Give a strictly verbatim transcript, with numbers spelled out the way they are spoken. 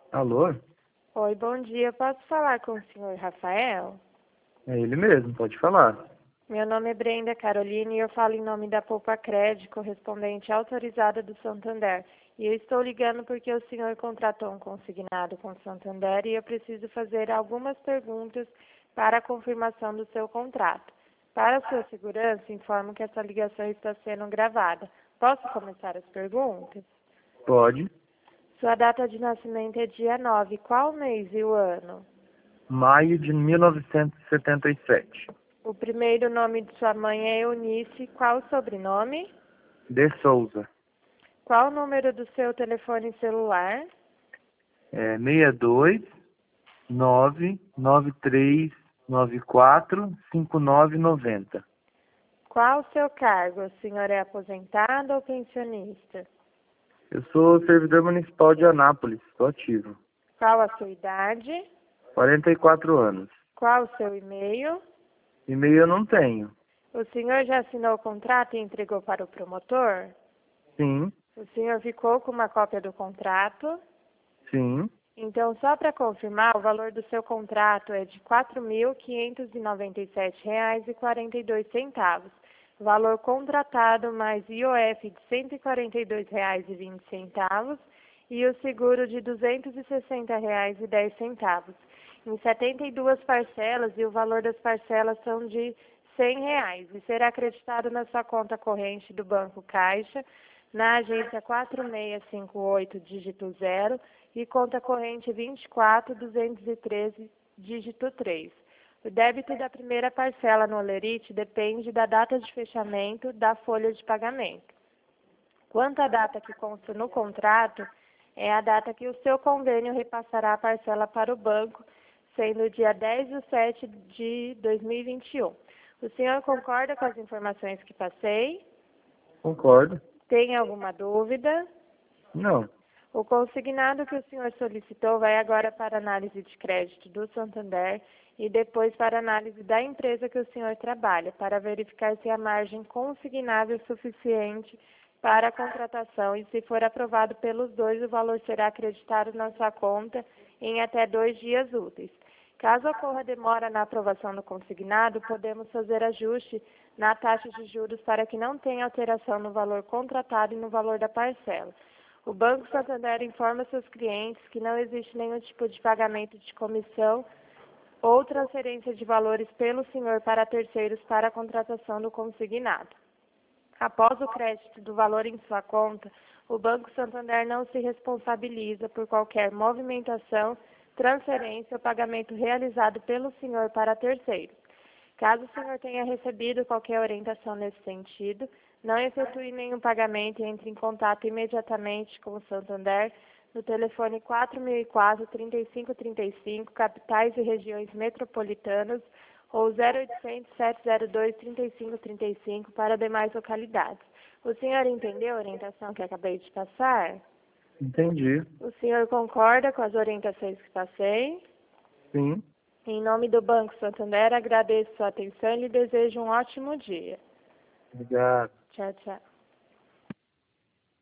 Alô? Oi, bom dia. Posso falar com o senhor Rafael? É ele mesmo, pode falar. Meu nome é Brenda Carolina e eu falo em nome da Poupa Crédito, correspondente autorizada do Santander. E eu estou ligando porque o senhor contratou um consignado com o Santander e eu preciso fazer algumas perguntas para a confirmação do seu contrato. Para sua segurança, informo que essa ligação está sendo gravada. Posso começar as perguntas? Pode. Sua data de nascimento é dia nove. Qual mês e o ano? Maio de mil novecentos e setenta e sete. O primeiro nome de sua mãe é Eunice. Qual o sobrenome? De Souza. Qual o número do seu telefone celular? É seis dois nove nove três nove quatro cinco nove nove zero. Qual o seu cargo? O senhor é aposentado ou pensionista? Eu sou servidor municipal de Anápolis, estou ativo. Qual a sua idade? quarenta e quatro anos. Qual o seu e-mail? E-mail eu não tenho. O senhor já assinou o contrato e entregou para o promotor? Sim, O senhor ficou com uma cópia do contrato? sim. Então, só para confirmar, o valor do seu contrato é de quatro mil quinhentos e noventa e sete reais e quarenta e dois centavos. Valor contratado mais I O F de cento e quarenta e dois reais e vinte centavos e o seguro de duzentos e sessenta reais e dez centavos. Em setenta e duas parcelas e o valor das parcelas são de cem reais e será acreditado na sua conta corrente do Banco Caixa, na agência quatro seis cinco oito, dígito zero, e conta corrente vinte e quatro duzentos e treze, dígito três. O débito da primeira parcela no Olerite depende da data de fechamento da folha de pagamento. Quanto à data que consta no contrato, é a data que o seu convênio repassará a parcela para o banco, sendo dia dez de setembro de dois mil e vinte e um. O senhor concorda com as informações que passei? Concordo. Tem alguma dúvida? Não. O consignado que o senhor solicitou vai agora para análise de crédito do Santander e depois para análise da empresa que o senhor trabalha, para verificar se a margem consignável é suficiente para a contratação e, se for aprovado pelos dois, o valor será acreditado na sua conta em até dois dias úteis. Caso ocorra demora na aprovação do consignado, podemos fazer ajuste na taxa de juros para que não tenha alteração no valor contratado e no valor da parcela. O Banco Santander informa seus clientes que não existe nenhum tipo de pagamento de comissão ou transferência de valores pelo senhor para terceiros para a contratação do consignado. Após o crédito do valor em sua conta, o Banco Santander não se responsabiliza por qualquer movimentação, transferência ou pagamento realizado pelo senhor para terceiros. Caso o senhor tenha recebido qualquer orientação nesse sentido, não efetue nenhum pagamento e entre em contato imediatamente com o Santander no telefone quatro mil e quatro, trinta e cinco trinta e cinco, capitais e regiões metropolitanas, ou zero oitocentos, sete zero dois, trinta e cinco trinta e cinco para demais localidades. O senhor entendeu a orientação que acabei de passar? Entendi. O senhor concorda com as orientações que passei? Sim. Em nome do Banco Santander, agradeço sua atenção e lhe desejo um ótimo dia. Obrigado. Tchau, tchau.